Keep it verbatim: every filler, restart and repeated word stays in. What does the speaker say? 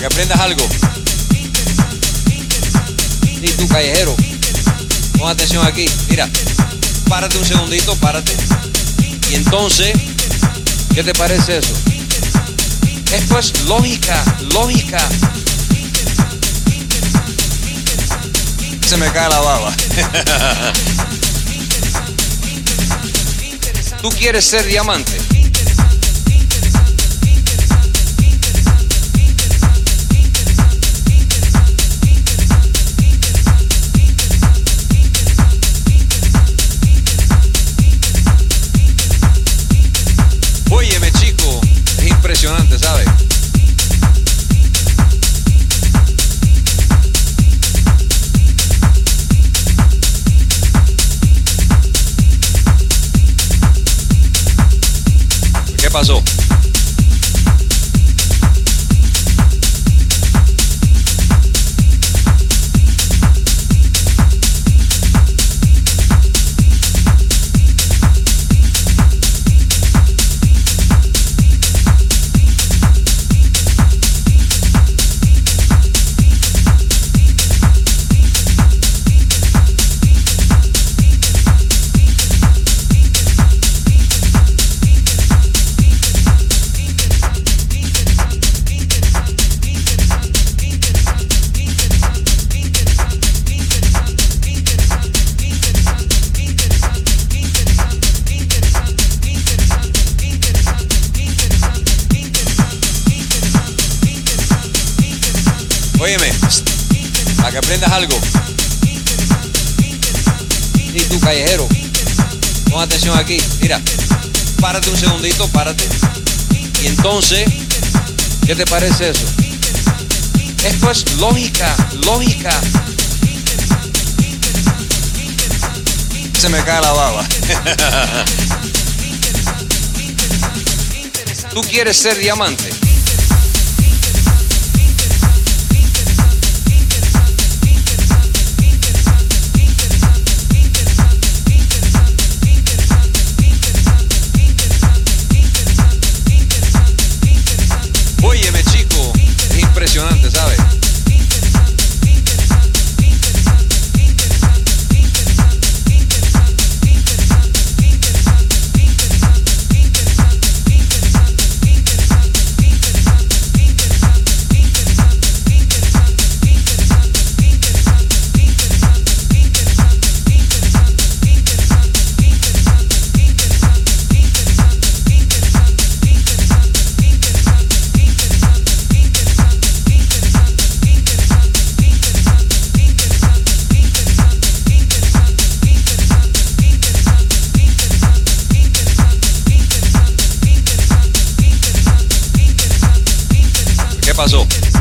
que aprendas algo. Y tú, callejero, pon atención aquí. Mira, párate un segundito, párate. Y entonces, ¿qué te parece eso? Esto es lógica, lógica. Se me cae la baba. ¿Tú quieres ser diamante? Óyeme, chico, es impresionante, ¿sabes? ¿Qué pasó? Óyeme, para que aprendas algo. Y tú, callejero, pon atención aquí. Mira, párate un segundito, párate. Y entonces, ¿qué te parece eso? Esto es lógica, lógica. Se me cae la baba. ¿Tú quieres ser diamante? Óyeme, chico, es impresionante, ¿sabes? ¿Qué pasó?